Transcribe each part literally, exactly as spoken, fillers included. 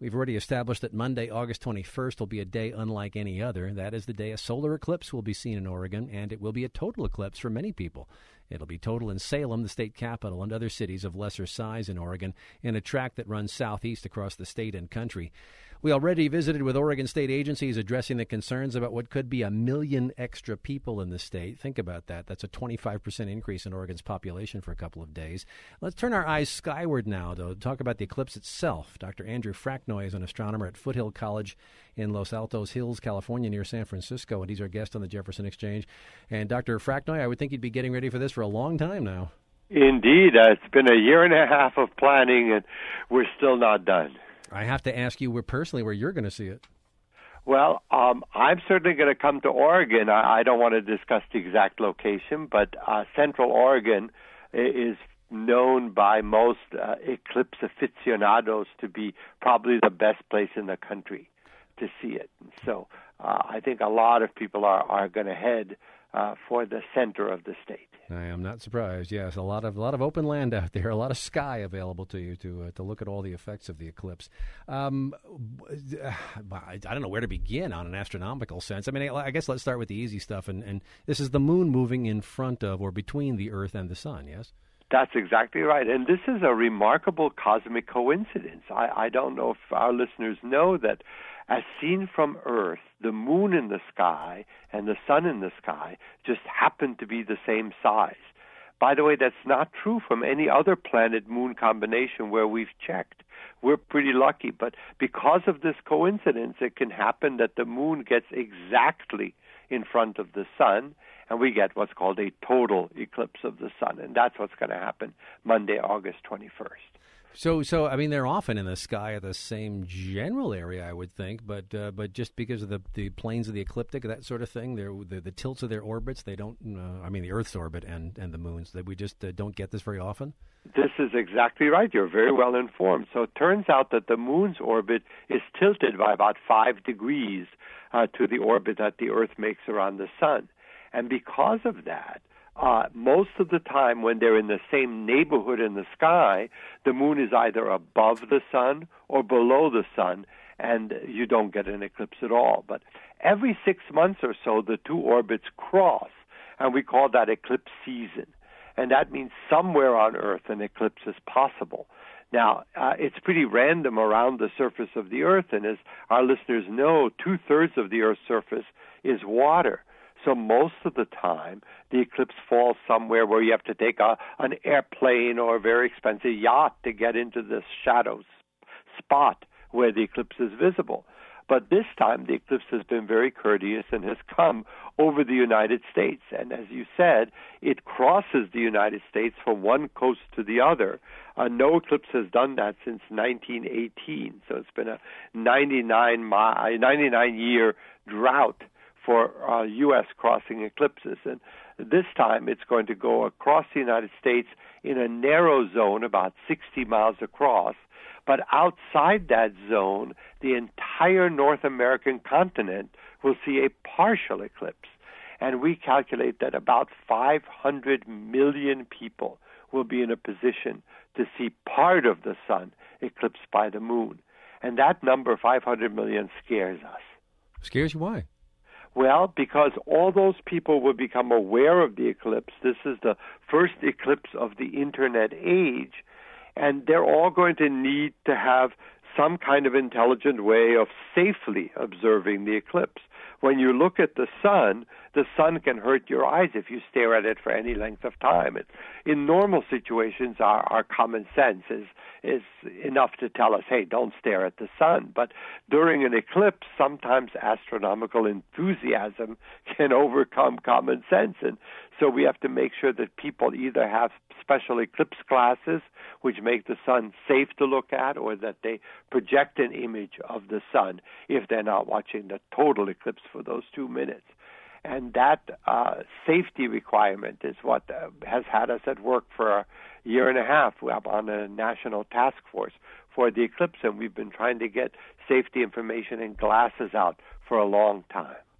We've already established that Monday, August twenty-first, will be a day unlike any other. That is the day a solar eclipse will be seen in Oregon, and it will be a total eclipse for many people. It'll be total in Salem, the state capital, and other cities of lesser size in Oregon, in a track that runs southeast across the state and country. We already visited with Oregon state agencies addressing the concerns about what could be a million extra people in the state. Think about that. That's a twenty-five percent increase in Oregon's population for a couple of days. Let's turn our eyes skyward now, though, to talk about the eclipse itself. Doctor Andrew Fracknoy is an astronomer at Foothill College in Los Altos Hills, California, near San Francisco, and he's our guest on the Jefferson Exchange. And Doctor Fracknoy, I would think you'd be getting ready for this for a long time now. Indeed. Uh, it's been a year and a half of planning, and we're still not done. I have to ask you where, personally where you're going to see it. Well, um, I'm certainly going to come to Oregon. I, I don't want to discuss the exact location, but uh, Central Oregon is known by most uh, eclipse aficionados to be probably the best place in the country to see it. And so uh, I think a lot of people are, are going to head uh, for the center of the state. I am not surprised. Yes, a lot of a lot of open land out there, a lot of sky available to you to uh, to look at all the effects of the eclipse. Um, I don't know where to begin on an astronomical sense. I mean, I guess let's start with the easy stuff. And, and this is the moon moving in front of or between the Earth and the sun. Yes. That's exactly right. And this is a remarkable cosmic coincidence. I, I don't know if our listeners know that as seen from Earth, the moon in the sky and the sun in the sky just happen to be the same size. By the way, that's not true from any other planet-moon combination where we've checked. We're pretty lucky, but because of this coincidence, it can happen that the moon gets exactly in front of the sun, and we get what's called a total eclipse of the sun, and that's what's going to happen Monday, August twenty-first. So, so I mean, they're often in the sky of the same general area, I would think, but uh, but just because of the, the planes of the ecliptic, that sort of thing, they're, the, the tilts of their orbits, they don't, uh, I mean, the Earth's orbit and, and the moon's, that we just uh, don't get this very often? This is exactly right. You're very well informed. So it turns out that the moon's orbit is tilted by about five degrees uh, to the orbit that the Earth makes around the sun. And because of that, Uh, most of the time when they're in the same neighborhood in the sky, the moon is either above the sun or below the sun, and you don't get an eclipse at all. But every six months or so, the two orbits cross, and we call that eclipse season. And that means somewhere on Earth an eclipse is possible. Now, uh, it's pretty random around the surface of the Earth, and as our listeners know, two-thirds of the Earth's surface is water. So most of the time, the eclipse falls somewhere where you have to take a, an airplane or a very expensive yacht to get into this shadow spot where the eclipse is visible. But this time, the eclipse has been very courteous and has come over the United States. And as you said, it crosses the United States from one coast to the other. Uh, no eclipse has done that since nineteen eighteen. So it's been a ninety-nine year drought for uh, U S crossing eclipses. And this time it's going to go across the United States in a narrow zone, about sixty miles across. But outside that zone, the entire North American continent will see a partial eclipse. And we calculate that about five hundred million people will be in a position to see part of the sun eclipsed by the moon. And that number, five hundred million, scares us. Scares you? Why? Well, because all those people will become aware of the eclipse. This is the first eclipse of the Internet age, and they're all going to need to have some kind of intelligent way of safely observing the eclipse. When you look at the sun, the sun can hurt your eyes if you stare at it for any length of time. It, in normal situations, our, our common sense is is enough to tell us, hey, don't stare at the sun. But during an eclipse, sometimes astronomical enthusiasm can overcome common sense. And so we have to make sure that people either have special eclipse glasses, which make the sun safe to look at, or that they project an image of the sun if they're not watching the total eclipse for those two minutes. And that uh, safety requirement is what uh, has had us at work for a year and a half. We're on a national task force for the eclipse, and we've been trying to get safety information and glasses out for a long time.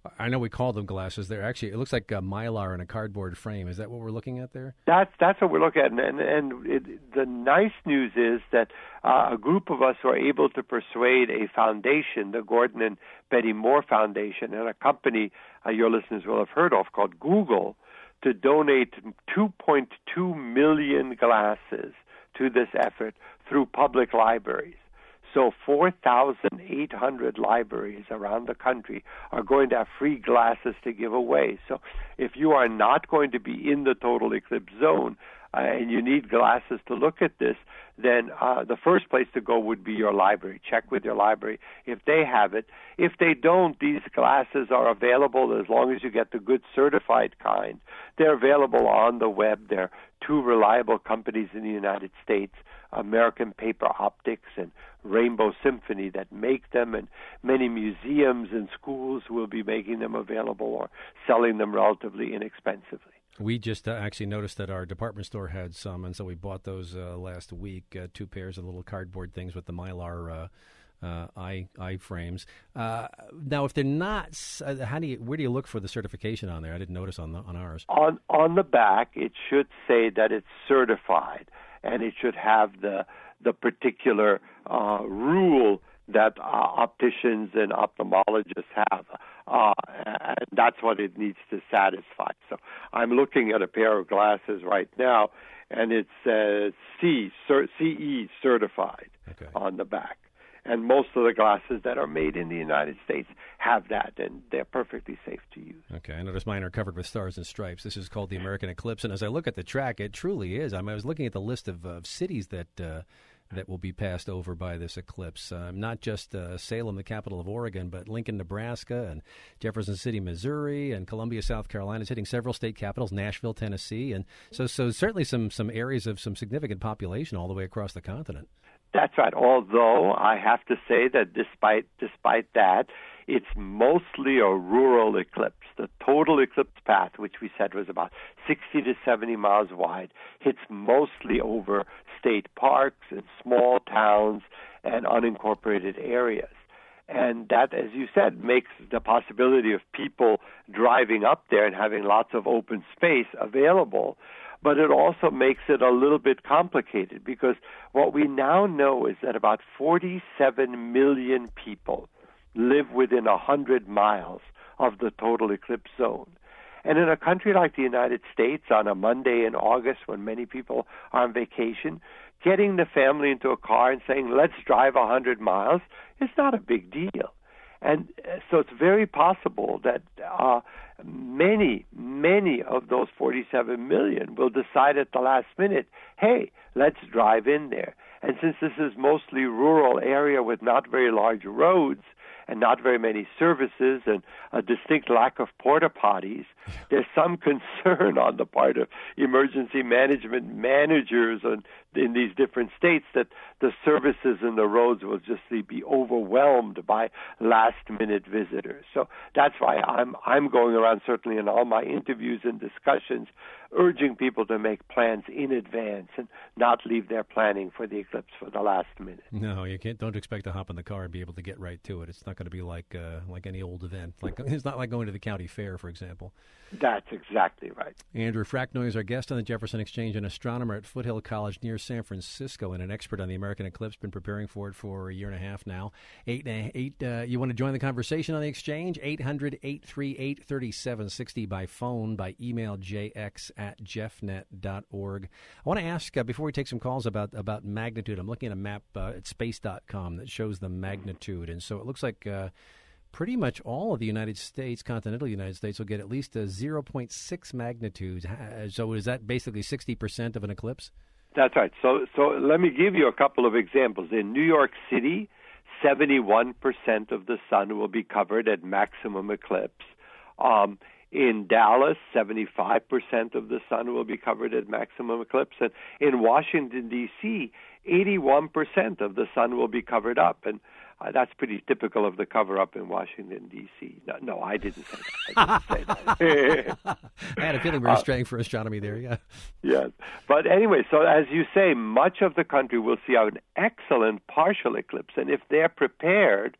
I know we call them glasses. They're actually, it looks like a Mylar in a cardboard frame. Is that what we're looking at there? That's that's what we're looking at, and and, and it, the nice news is that uh, a group of us were able to persuade a foundation, the Gordon and Betty Moore Foundation, and a company uh, your listeners will have heard of called Google, to donate two point two million glasses to this effort through public libraries. So four thousand eight hundred libraries around the country are going to have free glasses to give away. So if you are not going to be in the total eclipse zone uh, and you need glasses to look at this, then uh, the first place to go would be your library. Check with your library if they have it. If they don't, these glasses are available as long as you get the good certified kind. They're available on the web. There are two reliable companies in the United States, American Paper Optics and Rainbow Symphony, that make them, and many museums and schools will be making them available or selling them relatively inexpensively. We just uh, actually noticed that our department store had some, and so we bought those uh, last week, uh, two pairs of little cardboard things with the Mylar uh, uh, eye eye frames. Uh, now, if they're not, uh, how do you where do you look for the certification on there? I didn't notice on the, on ours. On on the back, it should say that it's certified, and it should have the the particular uh, rule that uh, opticians and ophthalmologists have. Uh, and that's what it needs to satisfy. So I'm looking at a pair of glasses right now, and it says C, C E certified okay. on the back. And most of the glasses that are made in the United States have that, and they're perfectly safe to use. Okay, I notice mine are covered with stars and stripes. This is called the American Eclipse, and as I look at the track, it truly is. I mean, I was looking at the list of uh, cities that uh, that will be passed over by this eclipse. Uh, not just uh, Salem, the capital of Oregon, but Lincoln, Nebraska, and Jefferson City, Missouri, and Columbia, South Carolina. It's hitting several state capitals, Nashville, Tennessee, and so so certainly some some areas of some significant population all the way across the continent. That's right. Although I have to say that despite despite that, it's mostly a rural eclipse. The total eclipse path, which we said was about sixty to seventy miles wide, hits mostly over state parks and small towns and unincorporated areas. And that, as you said, makes the possibility of people driving up there and having lots of open space available. But it also makes it a little bit complicated, because what we now know is that about forty-seven million people live within one hundred miles of the total eclipse zone. And in a country like the United States, on a Monday in August when many people are on vacation, getting the family into a car and saying, let's drive one hundred miles, is not a big deal. And so it's very possible that uh, many, many of those forty-seven million will decide at the last minute, hey, let's drive in there. And since this is mostly rural area with not very large roads and not very many services and a distinct lack of porta potties, there's some concern on the part of emergency management managers in, in these different states that the services and the roads will just be overwhelmed by last-minute visitors. So that's why I'm I'm going around, certainly in all my interviews and discussions, urging people to make plans in advance and not leave their planning for the eclipse for the last minute. No, you can't. Don't expect to hop in the car and be able to get right to it. It's not going to be like uh, like any old event. Like it's not like going to the county fair, for example. That's exactly right. Andrew Fracknoy is our guest on the Jefferson Exchange, an astronomer at Foothill College near San Francisco and an expert on the American eclipse. Been preparing for it for a year and a half now. Eight, eight. Uh, you want to join the conversation on the Exchange? eight hundred, eight three eight, three seven six zero by phone, by email, jx at jeffnet dot org. I want to ask, uh, before we take some calls, about, about magnitude. I'm looking at a map uh, at space dot com that shows the magnitude. And so it looks like uh, pretty much all of the United States, continental United States, will get at least a zero point six magnitude. So is that basically sixty percent of an eclipse? That's right. So, so let me give you a couple of examples. In New York City, seventy-one percent of the sun will be covered at maximum eclipse. Um, in Dallas, seventy-five percent of the sun will be covered at maximum eclipse. And in Washington, D C, eighty-one percent of the sun will be covered up. And Uh, that's pretty typical of the cover-up in Washington, D C No, no, I didn't say that. I didn't say that. I had a feeling we were straying for astronomy there, yeah. Yes. But anyway, so as you say, much of the country will see an excellent partial eclipse. And if they're prepared,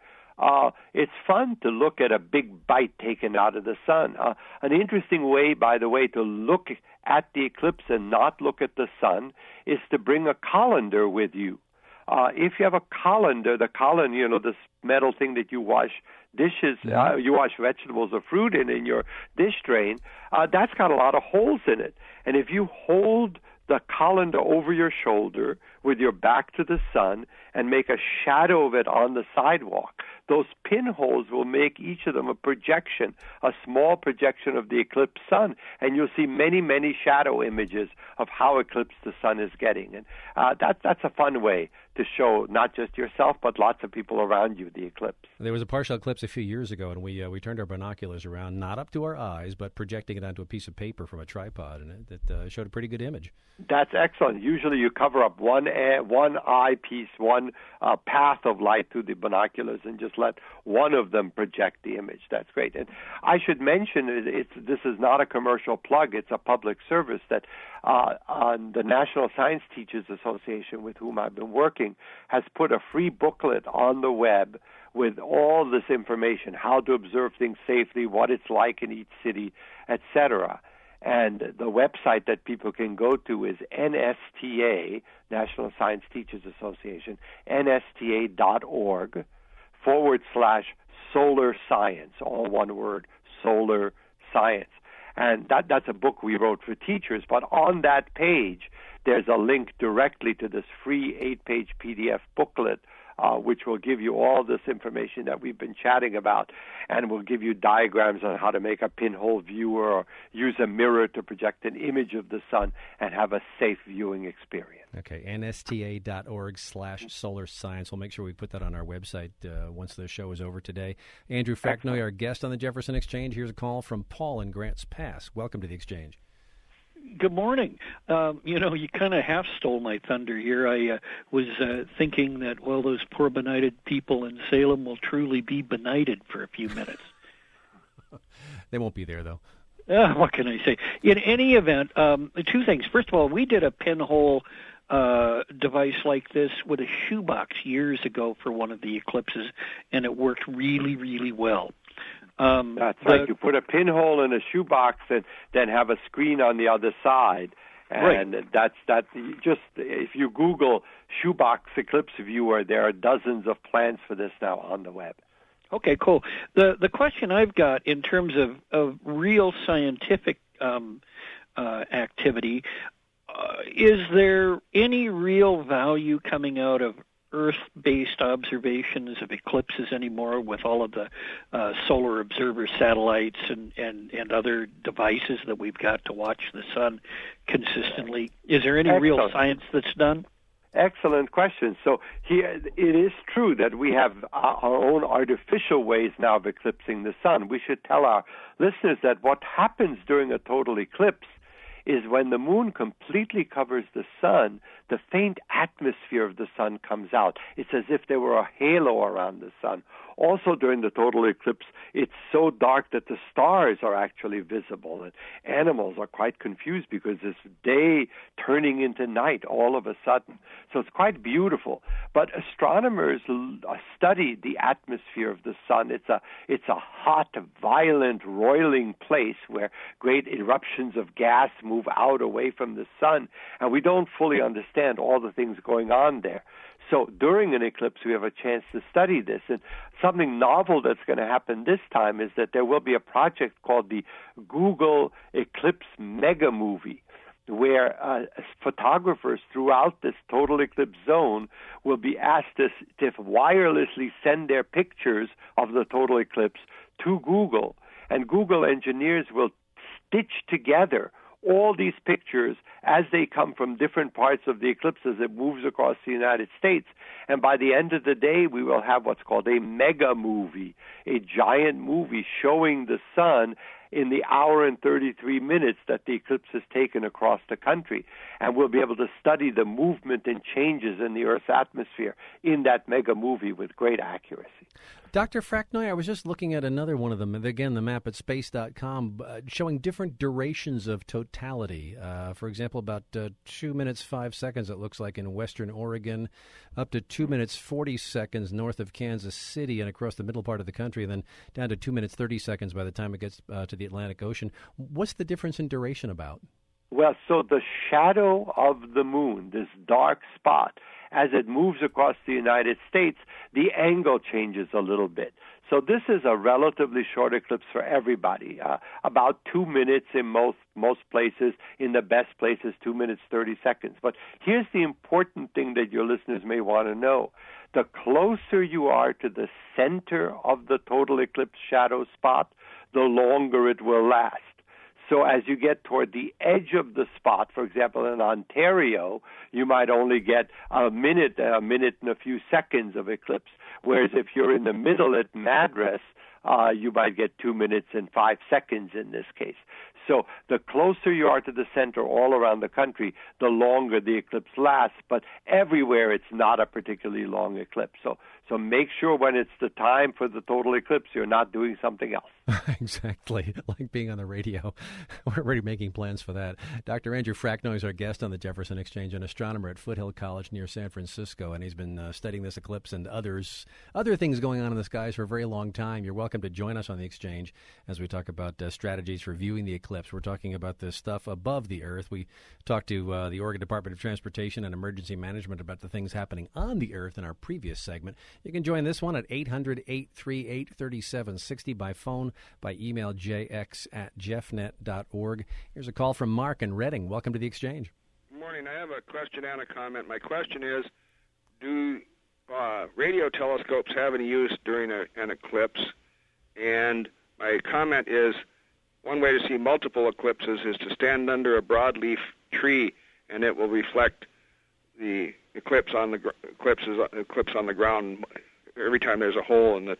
uh, it's fun to look at a big bite taken out of the sun. Uh, an interesting way, by the way, to look at the eclipse and not look at the sun is to bring a colander with you. Uh, if you have a colander, the colander, you know, this metal thing that you wash dishes, uh, you wash vegetables or fruit in in your dish drain, uh, that's got a lot of holes in it. And if you hold the colander over your shoulder with your back to the sun and make a shadow of it on the sidewalk, those pinholes will make each of them a projection, a small projection of the eclipsed sun, and you'll see many, many shadow images of how eclipsed the sun is getting. And uh, that, that's a fun way to show not just yourself, but lots of people around you the eclipse. There was a partial eclipse a few years ago, and we uh, we turned our binoculars around, not up to our eyes, but projecting it onto a piece of paper from a tripod, and it that uh, showed a pretty good image. That's excellent. Usually you cover up one eye, one eye piece, one uh, path of light through the binoculars, and just let one of them project the image. That's great. And I should mention, it, it's, this is not a commercial plug. It's a public service that uh, on the National Science Teachers Association, with whom I've been working, has put a free booklet on the web with all this information, how to observe things safely, what it's like in each city, et cetera. And the website that people can go to is N S T A, National Science Teachers Association, N S T A dot org forward slash solar science, all one word, solar science. And that, that's a book we wrote for teachers. But on that page, there's a link directly to this free eight-page P D F booklet, uh, which will give you all this information that we've been chatting about, and will give you diagrams on how to make a pinhole viewer or use a mirror to project an image of the sun and have a safe viewing experience. Okay, N S T A dot org slash solar science. We'll make sure we put that on our website uh, once the show is over today. Andrew Facknoy, our guest on the Jefferson Exchange. Here's a call from Paul in Grants Pass. Welcome to the Exchange. Good morning. Um, you know, you kind of half stole my thunder here. I uh, was uh, thinking that, well, those poor benighted people in Salem will truly be benighted for a few minutes. They won't be there, though. Uh, what can I say? In any event, um, two things. First of all, we did a pinhole uh, device like this with a shoebox years ago for one of the eclipses, and it worked really, really well. Um, That's the, right. You put a pinhole in a shoebox and then have a screen on the other side. And right. that's that. Just if you Google shoebox eclipse viewer, there are dozens of plans for this now on the web. Okay, cool. The the question I've got in terms of, of real scientific um, uh, activity, uh, is there any real value coming out of Earth-based observations of eclipses anymore with all of the uh, solar observer satellites and, and, and other devices that we've got to watch the sun consistently? Is there any Excellent. real science that's done? Excellent question. So here, it is true that we have our own artificial ways now of eclipsing the sun. We should tell our listeners that what happens during a total eclipse is when the moon completely covers the sun, the faint atmosphere of the sun comes out. It's as if there were a halo around the sun. Also during the total eclipse, it's so dark that the stars are actually visible, and animals are quite confused because it's day turning into night all of a sudden. So it's quite beautiful. But astronomers study the atmosphere of the sun. It's a it's a hot, violent, roiling place where great eruptions of gas move out away from the sun, and we don't fully understand all the things going on there. So during an eclipse, we have a chance to study this. And something novel that's going to happen this time is that there will be a project called the Google Eclipse Mega Movie, where uh, photographers throughout this total eclipse zone will be asked to, to wirelessly send their pictures of the total eclipse to Google. And Google engineers will stitch together all these pictures as they come from different parts of the eclipse as it moves across the United States. And by the end of the day, we will have what's called a mega movie, a giant movie showing the sun in the hour and thirty-three minutes that the eclipse has taken across the country. And we'll be able to study the movement and changes in the Earth's atmosphere in that mega movie with great accuracy. Doctor Fracknoy, I was just looking at another one of them, again, the map at space dot com, uh, showing different durations of totality. Uh, for example, about uh, two minutes, five seconds, it looks like, in western Oregon, up to two minutes, forty seconds north of Kansas City and across the middle part of the country, and then down to two minutes, thirty seconds by the time it gets uh, to the Atlantic Ocean. What's the difference in duration about? Well, so the shadow of the moon, this dark spot, as it moves across the United States, the angle changes a little bit. So this is a relatively short eclipse for everybody, uh, about two minutes in most most places. In the best places, two minutes, thirty seconds. But here's the important thing that your listeners may want to know. The closer you are to the center of the total eclipse shadow spot, the longer it will last. So as you get toward the edge of the spot, for example, in Ontario, you might only get a minute, a minute and a few seconds of eclipse. Whereas if you're in the middle at Madras, uh, you might get two minutes and five seconds in this case. So the closer you are to the center all around the country, the longer the eclipse lasts. But everywhere, it's not a particularly long eclipse. So so make sure when it's the time for the total eclipse, you're not doing something else. Exactly, like being on the radio. We're already making plans for that. Doctor Andrew Fracknoy is our guest on the Jefferson Exchange, an astronomer at Foothill College near San Francisco, and he's been uh, studying this eclipse and others, other things going on in the skies for a very long time. You're welcome to join us on the Exchange as we talk about uh, strategies for viewing the eclipse. We're talking about the stuff above the Earth. We talked to uh, the Oregon Department of Transportation and Emergency Management about the things happening on the Earth in our previous segment. You can join this one at eight hundred, eight three eight, three seven six zero by phone, by email, j x at jeffnet dot org. Here's a call from Mark in Reading. Welcome to the Exchange. Good morning. I have a question and a comment. My question is, do uh, radio telescopes have any use during a, an eclipse? And my comment is, one way to see multiple eclipses is to stand under a broadleaf tree, and it will reflect the eclipse on the gr- eclipses eclipse on the ground every time there's a hole in the.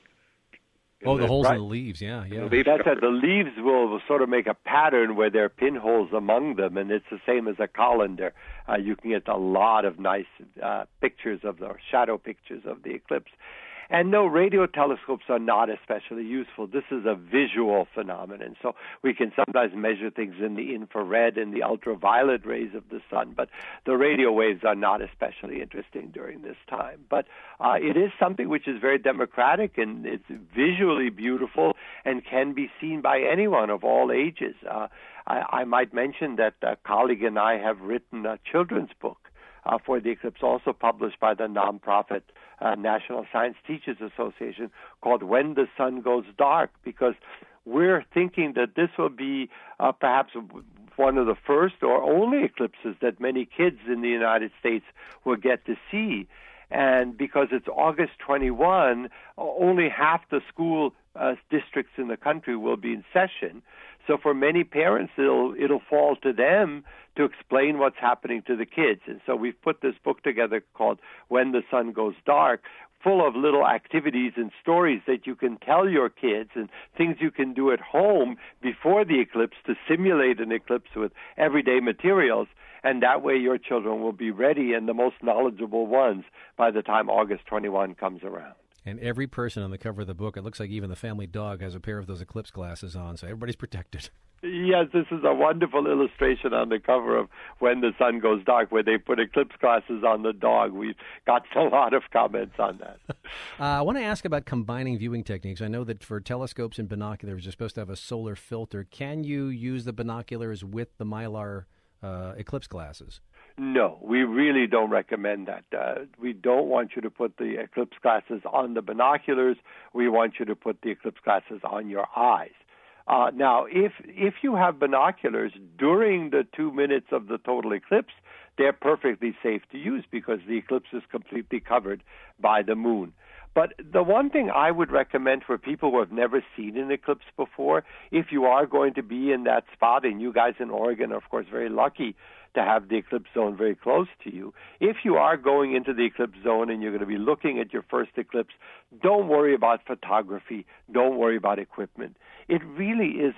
In oh, the, the holes right, in the leaves, yeah, yeah. Leaf That's it. The leaves will sort of make a pattern where there are pinholes among them, and it's the same as a colander. Uh, you can get a lot of nice uh, pictures of the or shadow pictures of the eclipse. And no, radio telescopes are not especially useful. This is a visual phenomenon. So we can sometimes measure things in the infrared and the ultraviolet rays of the sun, but the radio waves are not especially interesting during this time. But uh, it is something which is very democratic, and it's visually beautiful and can be seen by anyone of all ages. Uh, I, I might mention that a colleague and I have written a children's book Uh, for the eclipse, also published by the nonprofit uh, National Science Teachers Association, called When the Sun Goes Dark, because we're thinking that this will be uh, perhaps one of the first or only eclipses that many kids in the United States will get to see. And because it's August twenty-first, only half the school uh, districts in the country will be in session. So for many parents, it'll it'll fall to them to explain what's happening to the kids. And so we've put this book together called When the Sun Goes Dark, full of little activities and stories that you can tell your kids and things you can do at home before the eclipse to simulate an eclipse with everyday materials. And that way your children will be ready and the most knowledgeable ones by the time August twenty-first comes around. And every person on the cover of the book, it looks like even the family dog has a pair of those eclipse glasses on, so everybody's protected. Yes, this is a wonderful illustration on the cover of When the Sun Goes Dark, where they put eclipse glasses on the dog. We've got a lot of comments on that. uh, I want to ask about combining viewing techniques. I know that for telescopes and binoculars, you're supposed to have a solar filter. Can you use the binoculars with the Mylar uh, eclipse glasses? No, we really don't recommend that. Uh, we don't want you to put the eclipse glasses on the binoculars. We want you to put the eclipse glasses on your eyes. Uh, now, if if you have binoculars during the two minutes of the total eclipse, they're perfectly safe to use because the eclipse is completely covered by the moon. But the one thing I would recommend for people who have never seen an eclipse before, if you are going to be in that spot, and you guys in Oregon are, of course, very lucky to have the eclipse zone very close to you, if you are going into the eclipse zone and you're going to be looking at your first eclipse, don't worry about photography. Don't worry about equipment. It really is an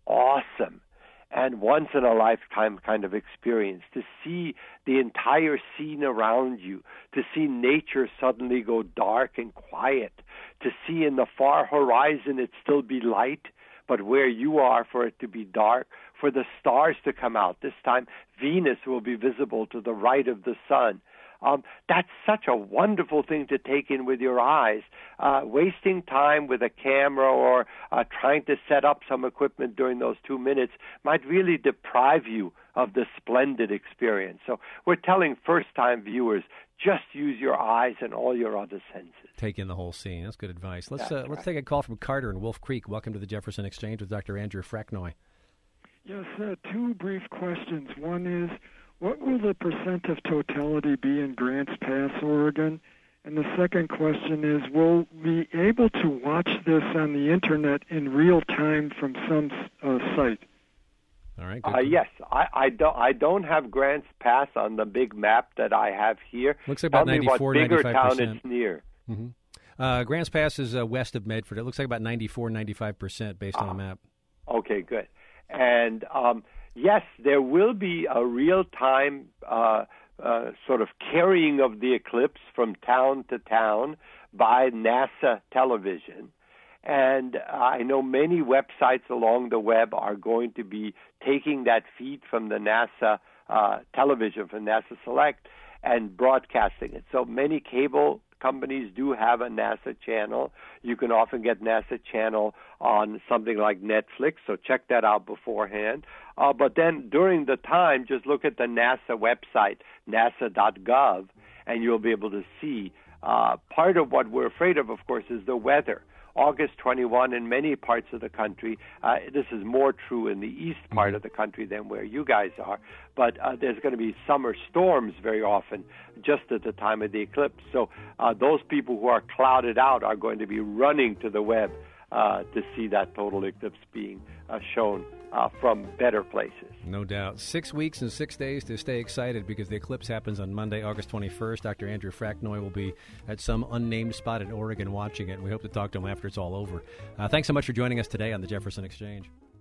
awesome and once in a lifetime kind of experience, to see the entire scene around you, to see nature suddenly go dark and quiet, to see in the far horizon it still be light, but where you are for it to be dark, for the stars to come out. This time Venus will be visible to the right of the sun. Um, that's such a wonderful thing to take in with your eyes. Uh, wasting time with a camera or uh, trying to set up some equipment during those two minutes might really deprive you of the splendid experience. So we're telling first-time viewers, just use your eyes and all your other senses. Take in the whole scene. That's good advice. Let's That's uh, let's right. take a call from Carter in Wolf Creek. Welcome to the Jefferson Exchange with Doctor Andrew Fracknoy. Yes, uh, two brief questions. One is, what will the percent of totality be in Grants Pass, Oregon? And the second question is, will we be able to watch this on the Internet in real time from some uh, site? All right. Good. Uh, yes, I, I don't. I don't have Grants Pass on the big map that I have here. Looks like about Tell me what ninety-four, bigger ninety-five town percent. it's near. Mm-hmm. Uh, Grants Pass is uh, west of Medford. It looks like about ninety-four, ninety-five percent based on the map. Okay, good. And um, yes, there will be a real-time uh, uh, sort of carrying of the eclipse from town to town by NASA television. And I know many websites along the web are going to be taking that feed from the NASA uh, television, from NASA Select, and broadcasting it. So many cable companies do have a NASA channel. You can often get NASA channel on something like Netflix, so check that out beforehand. Uh, but then during the time, just look at the NASA website, nasa dot gov, and you'll be able to see. Uh, part of what we're afraid of, of course, is the weather. August twenty-first in many parts of the country. Uh, this is more true in the east part of the country than where you guys are. But uh, there's going to be summer storms very often just at the time of the eclipse. So uh, those people who are clouded out are going to be running to the web uh, to see that total eclipse being uh, shown uh, from better places. No doubt. Six weeks and six days to stay excited because the eclipse happens on Monday, August twenty-first. Doctor Andrew Fracknoy will be at some unnamed spot in Oregon watching it. We hope to talk to him after it's all over. Uh, thanks so much for joining us today on the Jefferson Exchange.